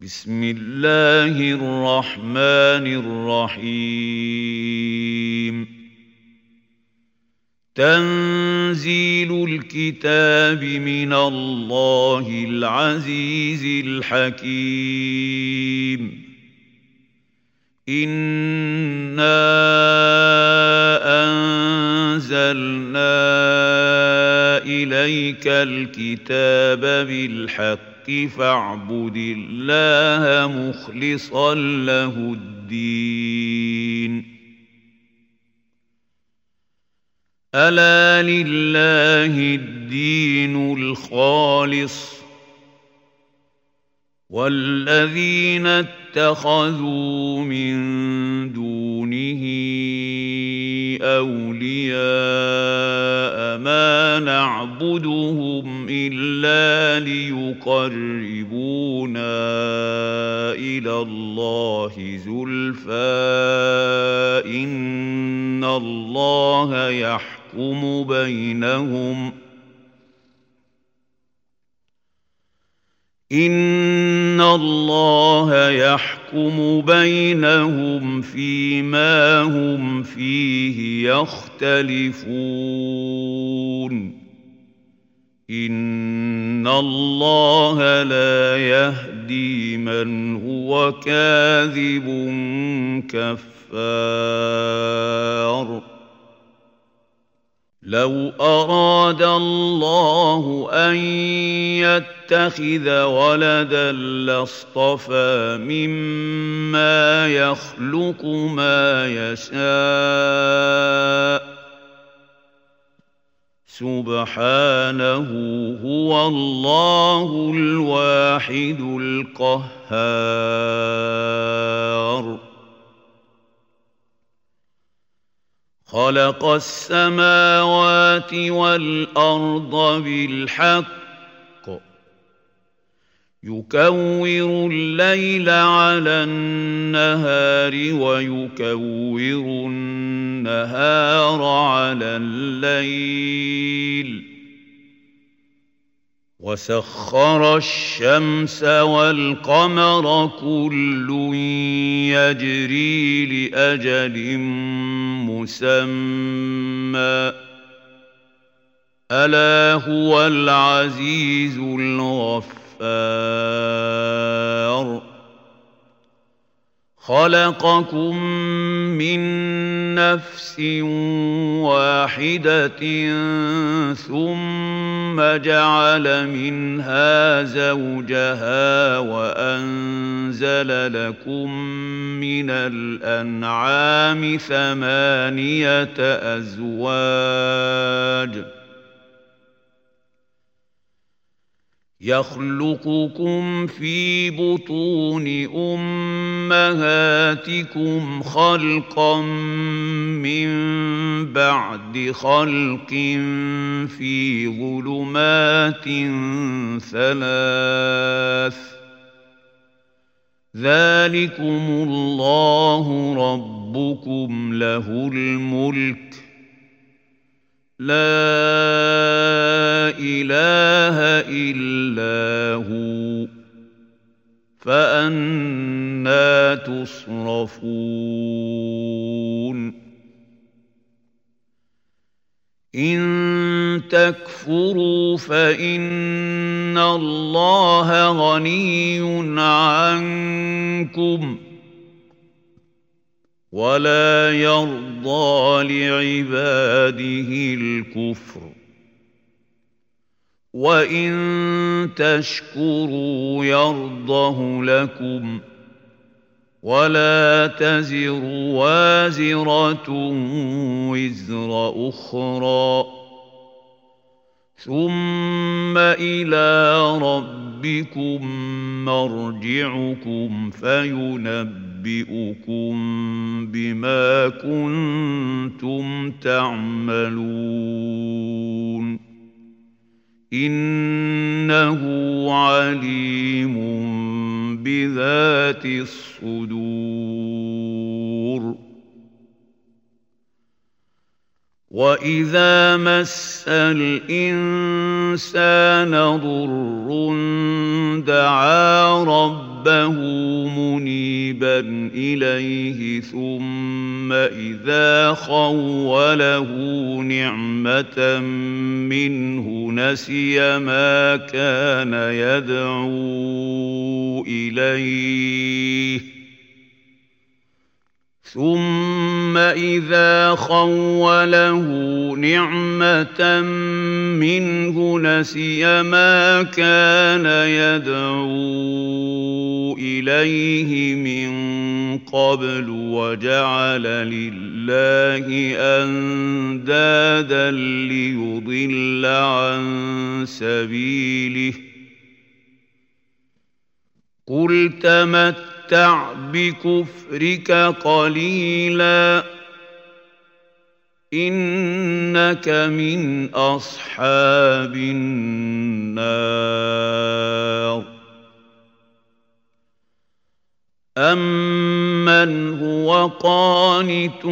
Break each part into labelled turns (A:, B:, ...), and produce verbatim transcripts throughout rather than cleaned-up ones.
A: بسم الله الرحمن الرحيم تنزيل الكتاب من الله العزيز الحكيم إنا أنزلنا إليك الكتاب بالحق فاعبد الله مخلصا له الدين ألا لله الدين الخالص والذين اتخذوا من دونه أولياء ما نعبدهم إلا ليقربونا إلى الله زلفى إن الله يحكم بينهم إن الله يحكم بينهم فيما هم فيه يختلفون إن الله لا يهدي من هو كاذب كفار لو أراد الله أن يتخذ ولدا لاصطفى مما يخلق ما يشاء سبحانه هو الله الواحد القهار خلق السماوات والأرض بالحق يكور الليل على النهار ويكور النهار على الليل وسخر الشمس والقمر كل يجري لأجل مسمى ألا هو العزيز الغفار خلقكم من نفس واحدة ثم جعل منها زوجها وأنزل لكم من الأنعام ثمانية أزواج يخلقكم في بطون أمهاتكم خلقا من بعد خلق في ظلمات ثلاث ذلكم الله ربكم له الملك لا إله إلا هو فأنى تصرفون إن تكفروا فإن الله غني عنكم ولا يرضى لعباده الكفر وإن تشكروا يرضه لكم ولا تزر وازرة وزر أخرى ثم إلى ربكم مرجعكم فينبئكم بما كنتم تعملون إنه عليم بذات الصدور وإذا مس الإنسان الإنسان ضر دعا ربه منيبا إليه ثم إذا خوله نعمة منه نسي ما كان يدعو إليه ثم إذا خوله نعمة منه نسي ما كان يدعو إليه من قبل وجعل لله أندادا ليضل عن سبيله قل تمتع تمتع بكفرك قليلا إنك من أصحاب النار أمن هو قانت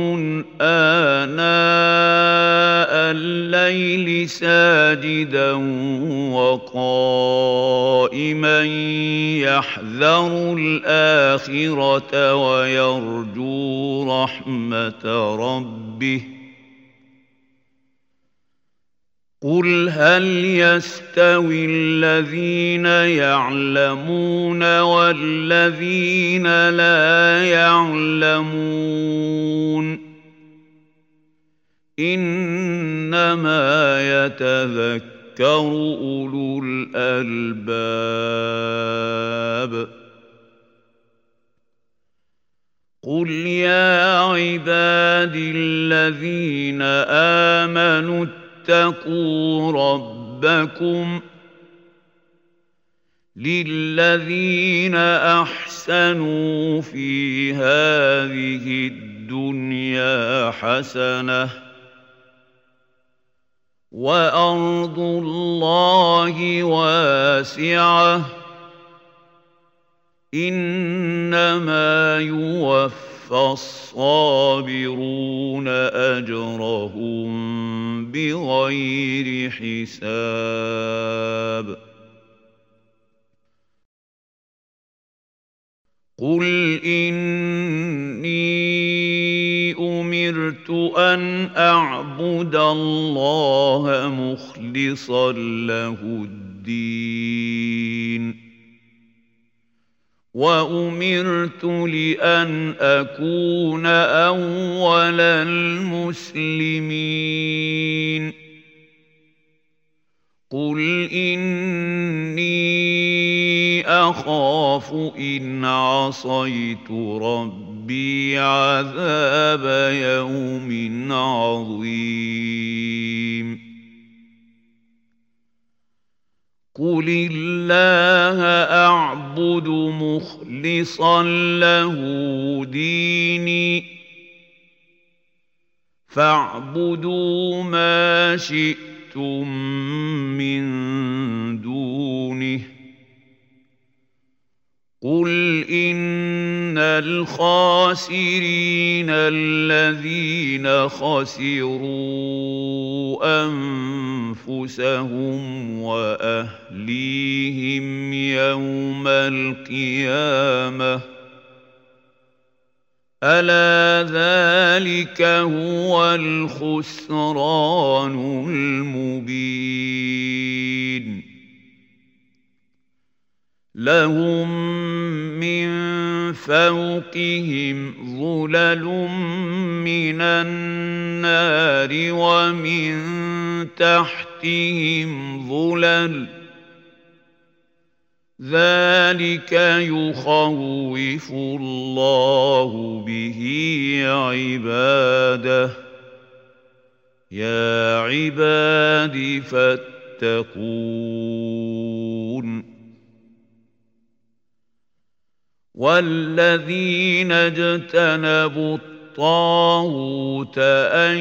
A: آناء الليل ساجدا وقائما يحذر الآخرة ويرجو رحمة ربه قل هل يستوي الذين يعلمون والذين لا يعلمون إنما يتذكر أولو الألباب قل يا عبادي الذين آمنوا اتقوا ربكم للذين أحسنوا في هذه الدنيا حسنة وأرض الله واسعة إنما يوفى الصابرون أجرهم بغير حساب قل إني أمرت أن أعبد الله مخلصا له الدين وأمرت لأن أكون أول المسلمين قل إني أخاف إن عصيت ربي عذاب يوم عظيم قل الله أعبد مخلصا له ديني فاعبدوا ما شئتم من دونه قل إن الخاسرين الذين خسروا أنفسهم وأهليهم يوم القيامة ألا ذلك هو الخسران المبين لهم من فوقهم ظلل من النار ومن تحتهم ظلل ذلك يخوف الله به عباده يا عباد فاتقون والذين اجتنبوا الطاغوت أن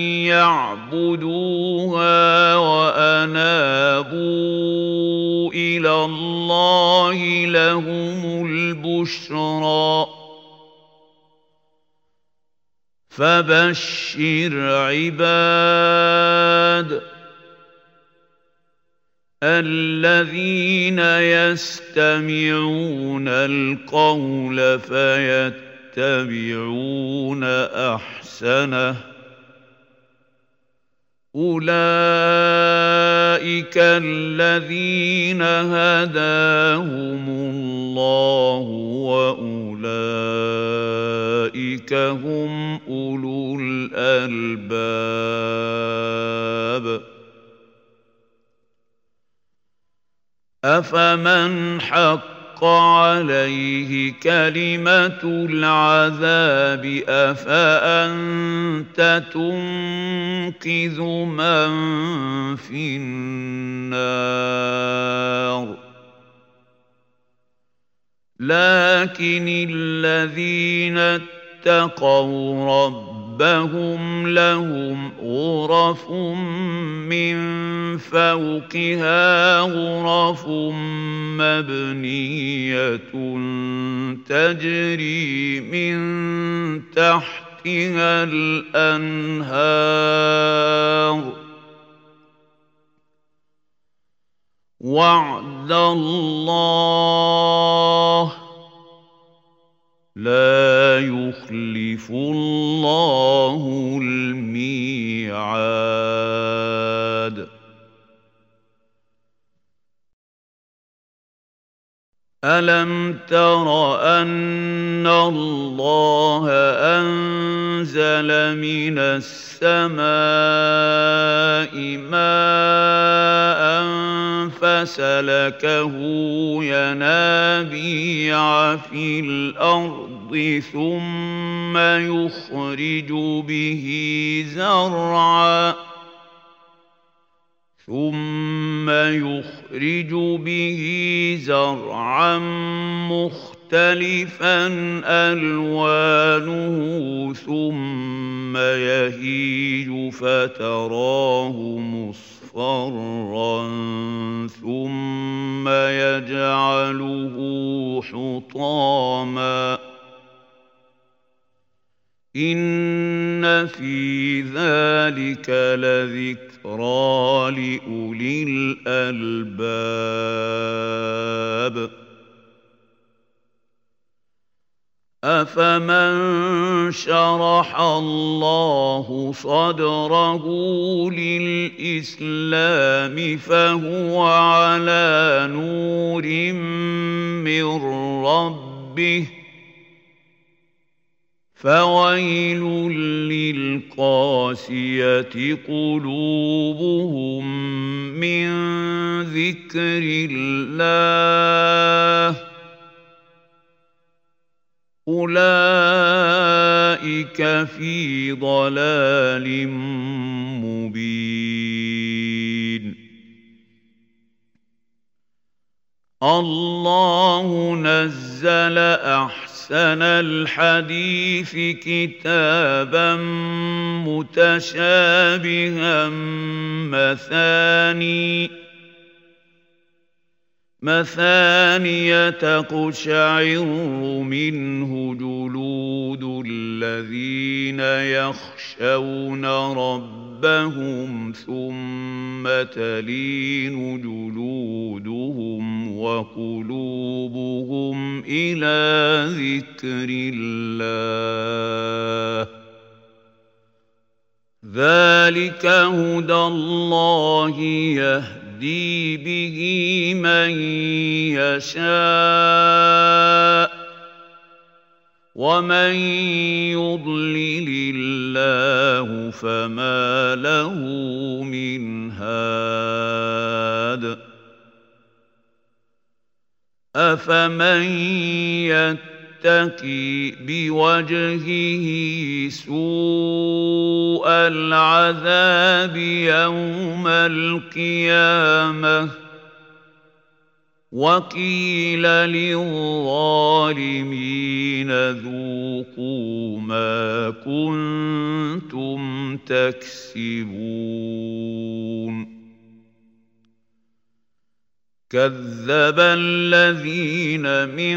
A: يعبدوها وأنابوا إلى الله لهم البشرى فبشر عباد الذين يستمعون القول فيتبعون أحسنه أولئك الذين هداهم الله وأولئك هم أولو الألباب أفمن حق عليه كلمة العذاب أفأنت تنقذ من في النار لكن الذين اتقوا ربهم لهم غرف من فوقها غرف مبنية تجري من تحتها الأنهار وعد الله لا يخلف الله الميعاد ألم تر أن الله أنزل من السماء ماء فسلكه ينابيع في الأرض ثم يخرج به زرعا ثم يخرج به زرعا مختلفا ألوانه ثم يهيج فتراه مصفرا ثم يجعله حطاما إن في ذلك لذكرى لأولي الألباب أفمن شرح الله صدره للإسلام فهو على نور من ربه فويل للقاسية قلوبهم من ذكر الله أولئك في ضلال مبين الله نزل أحسن أحسن الحديث كتابا متشابها مثاني مثانية تقشعر منه جلود الذين يخشون ربهم ثم تلين جلودهم وقلوبهم إلى ذكر الله ذلك هدى الله يهدي به من يشاء ومن يضلل الله فما له من هاد أفمن يتقي بوجهه سوء العذاب يوم القيامة وقيل للظالمين ذوقوا ما كنتم تكسبون كذب الذين من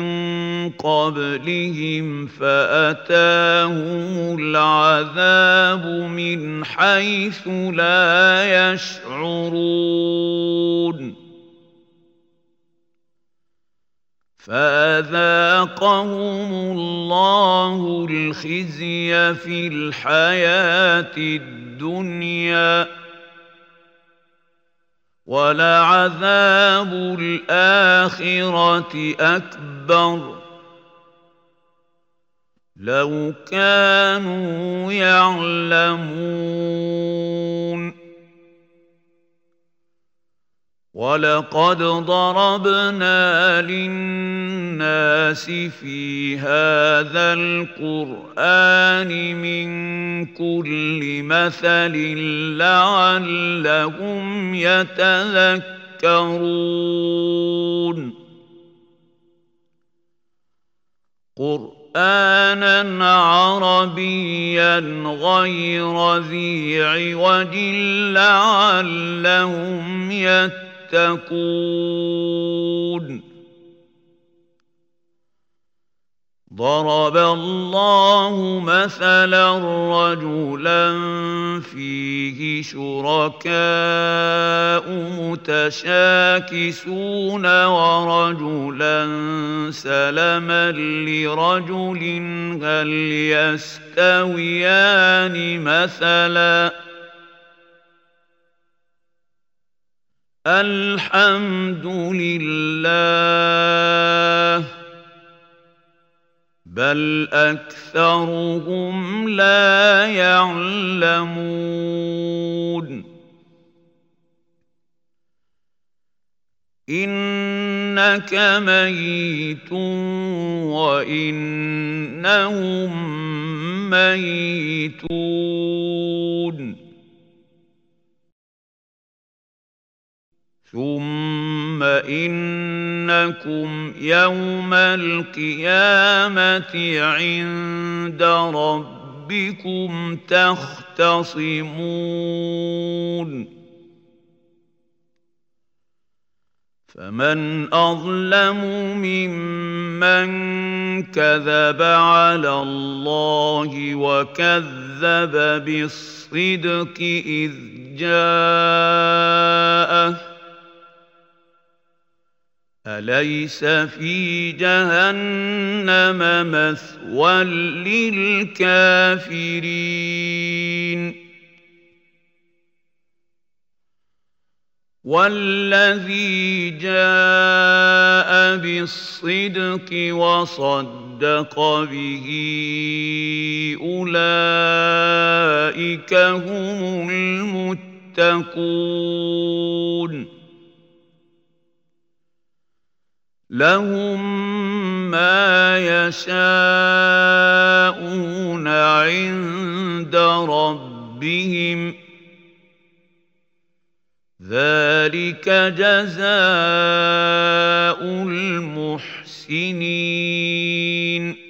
A: قبلهم فأتاهم العذاب من حيث لا يشعرون فأذاقهم الله الخزي في الحياة الدنيا ولعذاب الآخرة أكبر لو كانوا يعلمون ولقد ضربنا للناس في هذا القرآن من كل مثل لعلهم يتذكرون قرآنا عربيا غير ذي عوج لعلهم يتقون تتقون ضرب الله مثلا رجلا فيه شركاء متشاكسون ورجلا سلما لرجل هل يستويان مثلا الحمد لله بل أكثرهم لا يعلمون إنك ميت وإنهم ميتون ثم إنكم يوم القيامة عند ربكم تختصمون فمن أظلم ممن كذب على الله وكذب بالصدق إذ جاءه أليس في جهنم مثوى للكافرين والذي جاء بالصدق وصدق به أولئك هم المتقون لهم ما يشاءون عند ربهم ذلك جزاء المحسنين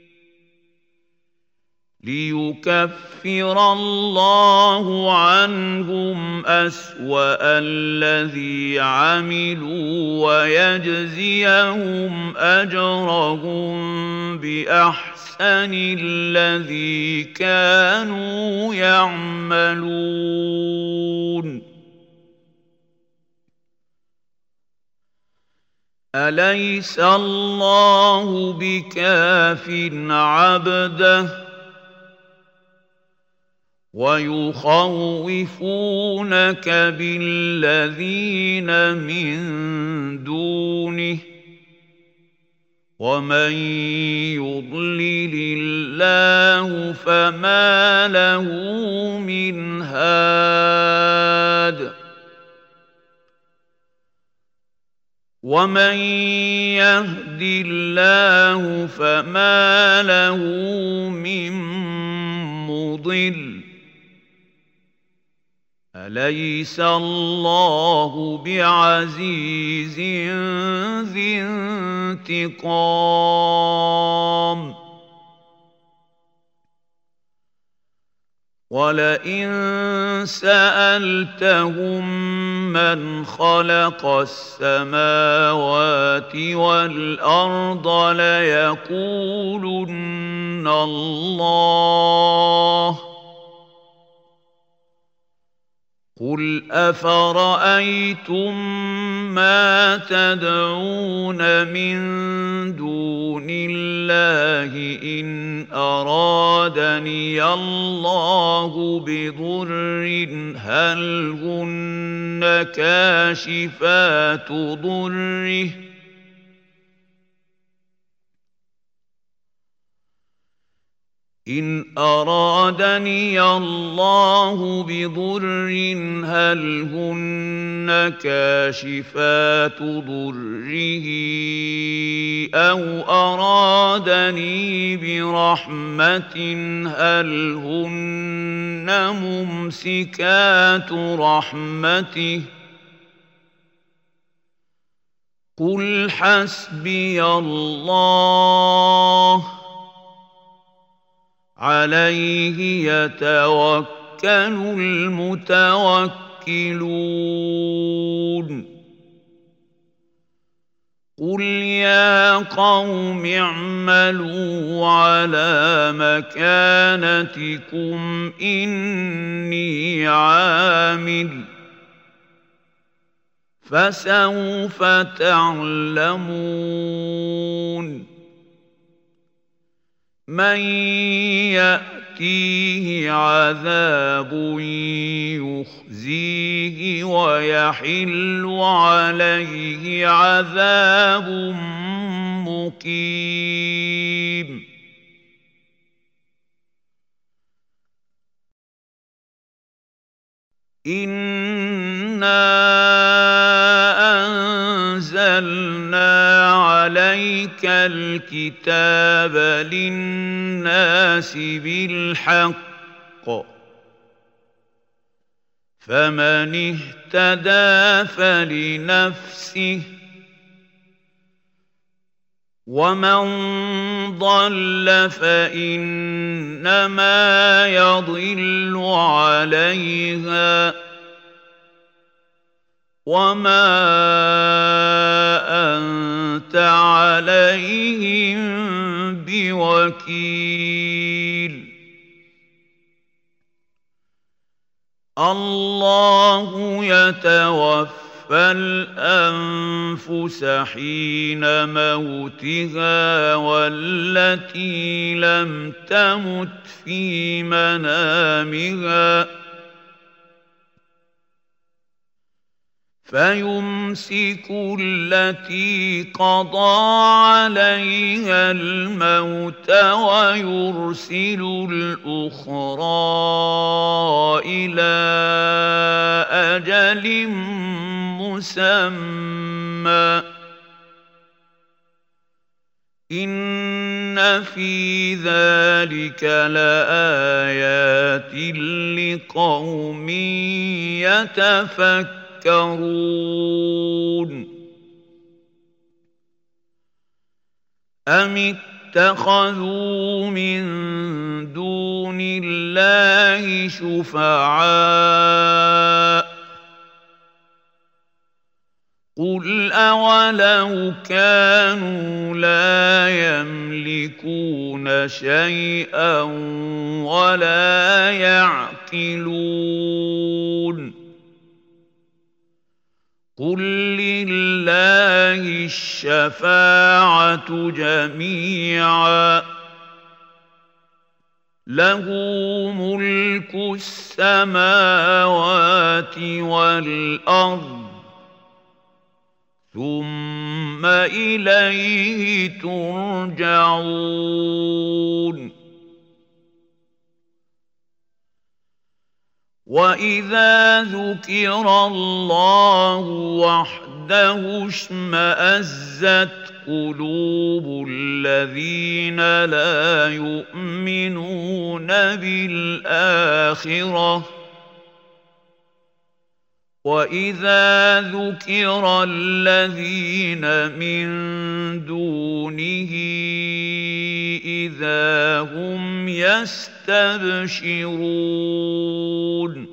A: ليكفر الله عنهم أسوأ الذي عملوا ويجزيهم أجرهم بأحسن الذي كانوا يعملون أليس الله بكاف عبده ويخوفونك بالذين من دونه ومن يضلل الله فما له من هاد ومن يهد الله فما له من مضل أليس الله بعزيز ذي انتقام ولئن سألتهم من خلق السماوات والأرض ليقولن الله قل أفرأيتم ما تدعون من دون الله إن أرادني الله بضر هل هن كاشفات ضره إن أرادني الله بضر هل هن كاشفات ضره أو أرادني برحمة هل هن ممسكات رحمته قل حسبي الله عليه يتوكل المتوكلون قل يا قوم اعملوا على مكانتكم إني عامل فسوف تعلمون من يأتيه عذاب يخزيه ويحل عليه عذاب مقيم إنا أنزلنا عليك الكتاب للناس بالحق فمن اهتدى فلنفسه ومن ضل فإنما يضل عليها وما أنت عليهم بوكيل الله يتوفى الأنفس حين موتها والتي لم تمت في منامها فيمسك التي قضى عليها الموت ويرسل الأخرى إلى أجل مسمى إن في ذلك لآيات لقوم يتفكرون يتفكرون أم اتخذوا من دون الله شفعاء قل أولو كانوا لا يملكون شيئا ولا يعقلون قل لله الشفاعة جميعا له ملك السماوات والأرض ثم إليه ترجعون وإذا ذكر الله وحده اشمأزت قلوب الذين لا يؤمنون بالآخرة وإذا ذكر الذين من دونه إذا هم يستبشرون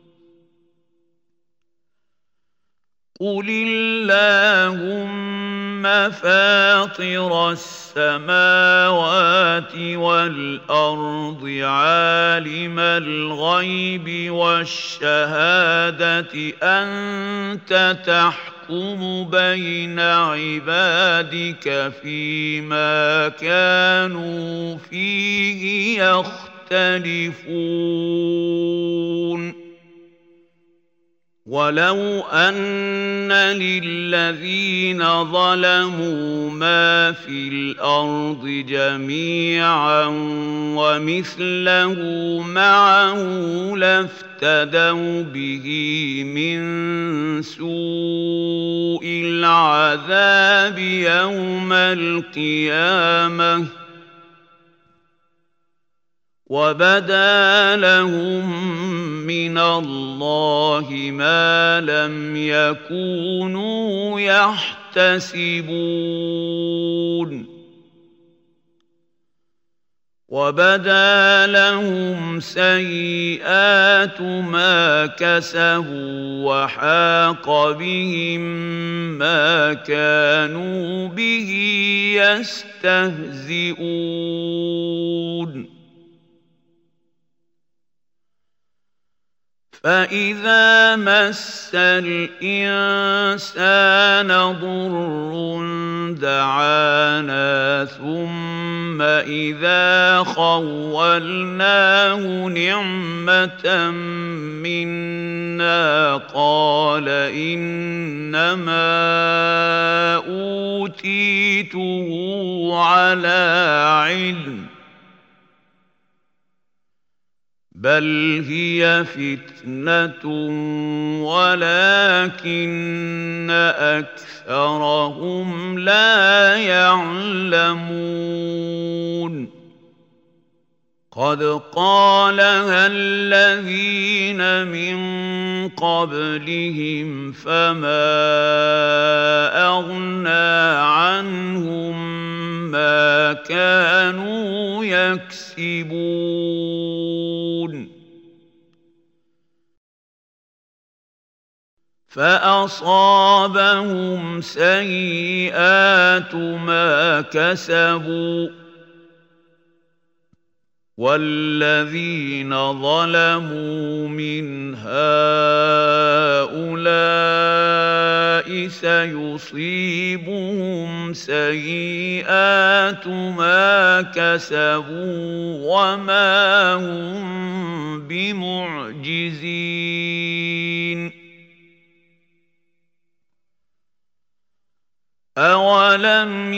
A: قل اللهم فاطر السماوات والأرض عالم الغيب والشهادة أنت تحكم بين عبادك فيما كانوا فيه يختلفون ولو أن للذين ظلموا ما في الأرض جميعا ومثله معه لافتدوا به من سوء العذاب يوم القيامة وبدا لهم من الله ما لم يكونوا يحتسبون وبدا لهم سيئات ما كسبوا وحاق بهم ما كانوا به يستهزئون فإذا مس الإنسان ضر دعانا ثم إذا خولناه نعمة منا قال إنما أوتيته على علم بل هي فتنة ولكن أكثرهم لا يعلمون قد قالها الذين من قبلهم فما أغنى عنهم ما كانوا يكسبون فأصابهم سيئات ما كسبوا والذين ظلموا من هؤلاء سيصيبهم سيئات ما كسبوا وما هم بمعجزين أولم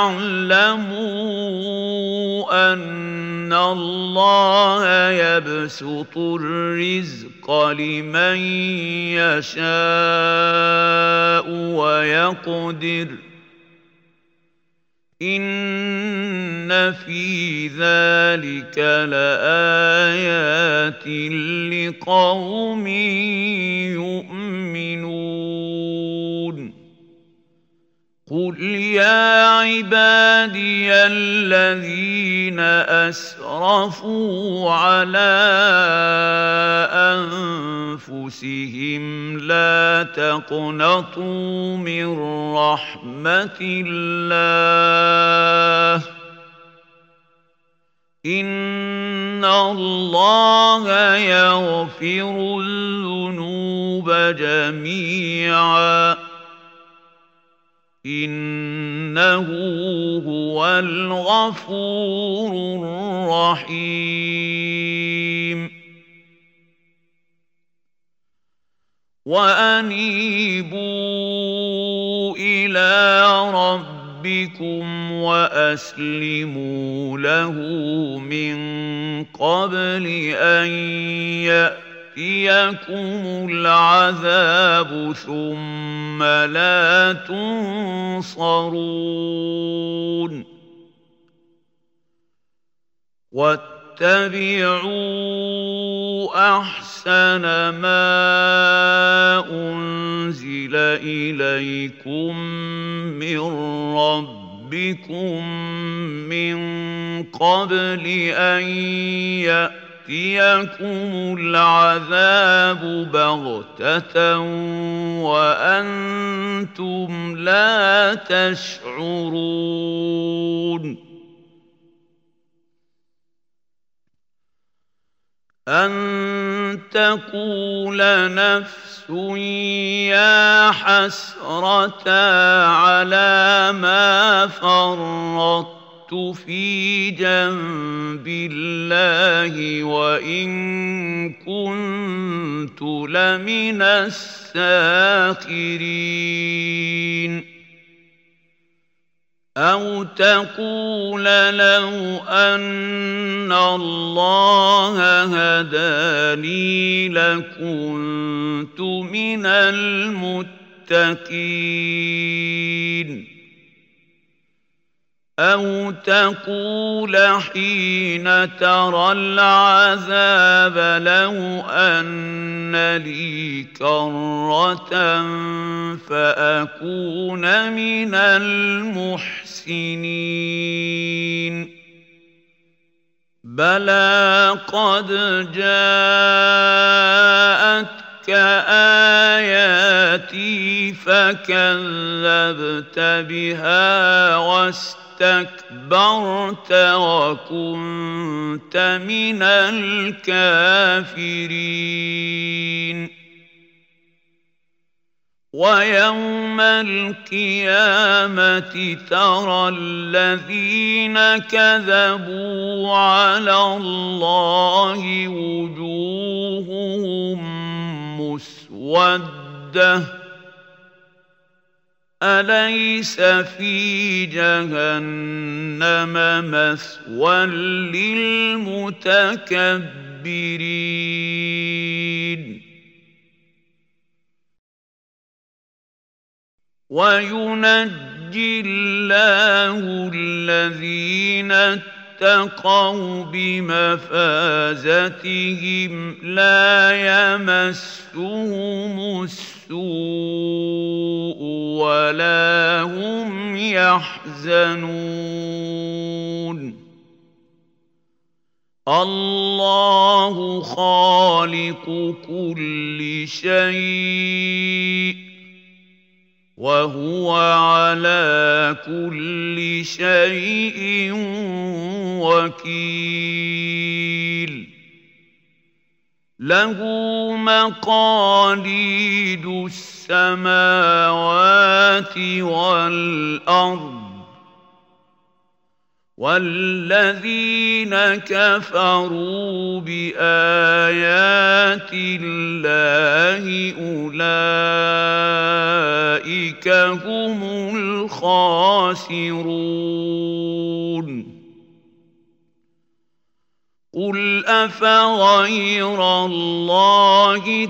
A: يعلموا أن الله يبسط الرزق لمن يشاء ويقدر إن في ذلك لآيات لقوم يؤمنون قل يا عبادي الذين أسرفوا على أنفسهم لا تقنطوا من رحمة الله إن الله يغفر الذنوب جميعا إنه هو الغفور الرحيم وأنيبوا إلى ربكم وأسلموا له من قبل أن يأتي يأتيكم العذاب ثم لا تنصرون واتبعوا أحسن ما أنزل إليكم من ربكم من قبل أن يأتي يأتيكم العذاب بغتة وأنتم لا تشعرون أن تقول نفس يا حسرة على ما فرطت في جنب الله وإن كنت لمن الساخرين أو تقول لو أن الله هداني لكنت من المتقين أو تقول حين ترى العذاب لو أن لي كرة فأكون من المحسنين بلى قد جاءتك آياتي فكذبت بها واستكبرت استكبرت وكنت من الكافرين ويوم القيامة ترى الذين كذبوا على الله وجوههم مسودة أليس في جهنم مثوى للمتكبرين وينجي الله الذين اتقوا بمفازتهم لا يمسهم السوء ولا هم يحزنون الله خالق كل شيء وهو على كل شيء وكيل له مقاليد السماوات والأرض والذين كفروا بآيات الله أولئك هم الخاسرون قل أفغير الله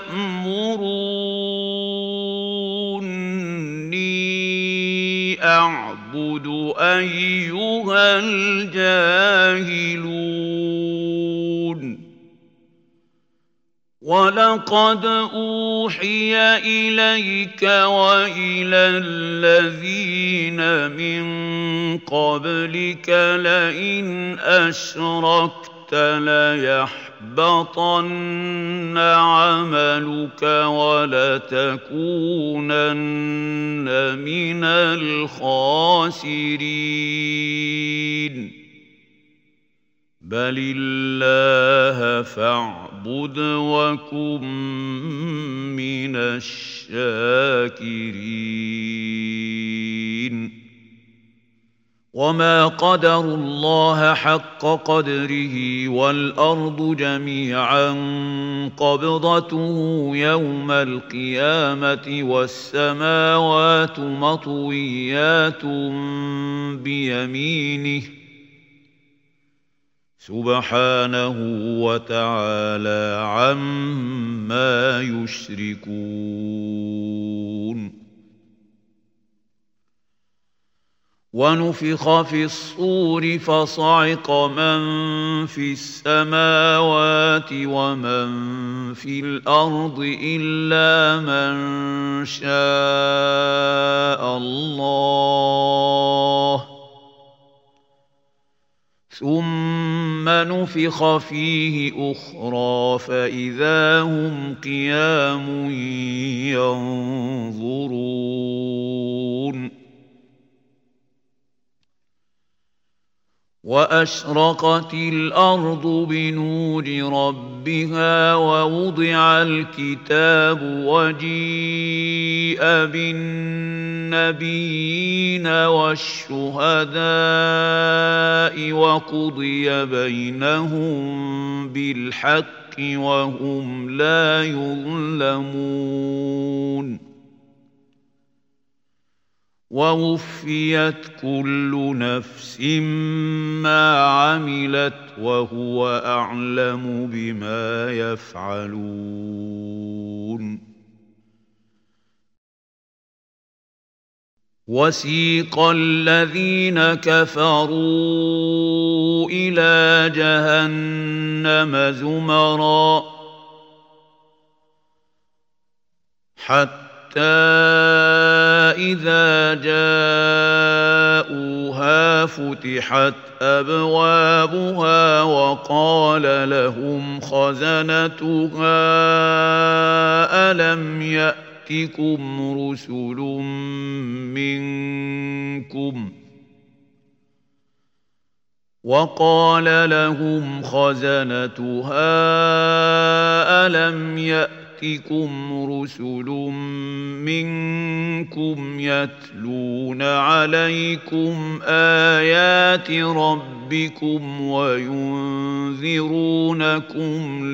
A: تأمروني أعبد أيها الجاهلون ولقد أوحي إليك وإلى الذين من قبلك لئن أشركت ليحبطن عملك ولتكونن من الخاسرين بل الله فاعبد وكن من الشاكرين وما قدروا الله حق قدره والأرض جميعا قبضته يوم القيامة والسماوات مطويات بيمينه سبحانه وتعالى عما يشركون ونفخ في الصور فصعق من في السماوات ومن في الأرض إلا من شاء الله ثم ثم نفخ فيه أخرى فإذا هم قيام ينظرون وأشرقت الأرض بنور ربها ووضع الكتاب وجيء بالنبيين والشهداء وقضي بينهم بالحق وهم لا يظلمون ووفيت كل نفس ما عملت وهو أعلم بما يفعلون وسيق الذين كفروا إلى جهنم زمرا حتى حتى إذا جاءوها فتحت أبوابها وقال لهم خزنتها ألم يأتكم رسل منكم وقال لهم خزنتها ألم يأتكم يأتكم رسل منكم يتلون عليكم آيات ربكم وينذرونكم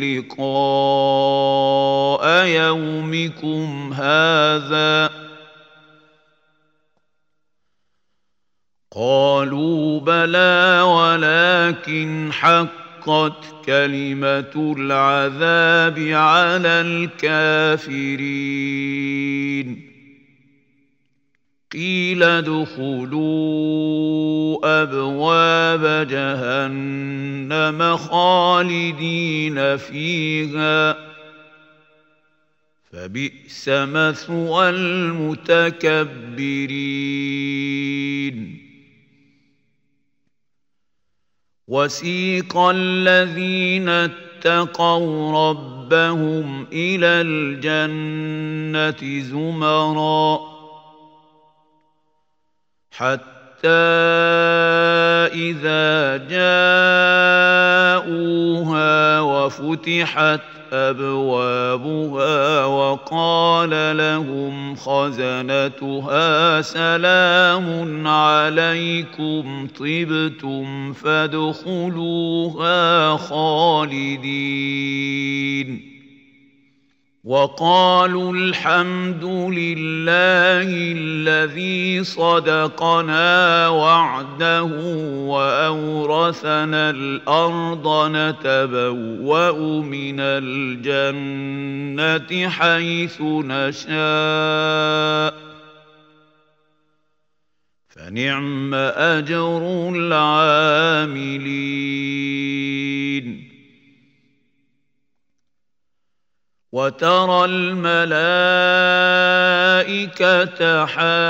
A: لقاء يومكم هذا قالوا بلى ولكن حق حقت كلمة العذاب على الكافرين قيل ادخلوا أبواب جهنم خالدين فيها فبئس مثوى المتكبرين وسيق الذين اتقوا ربهم إلى الجنة زمرا حتى إذا جاءوها وفتحت أبوابها وقال لهم خزنتها سلام عليكم طبتم فادخلوها خالدين وقالوا الحمد لله الذي صدقنا وعده وأورثنا الأرض نتبوأ من الجنة حيث نشاء فنعم أجر العاملين وترى الملائكة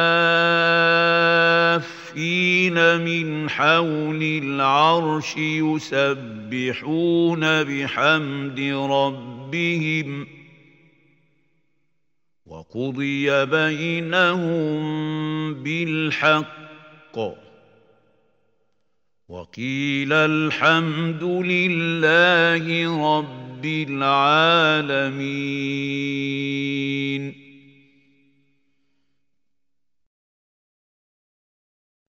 A: حافين من حول العرش يسبحون بحمد ربهم وقضي بينهم بالحق وقيل الحمد لله رب العالمين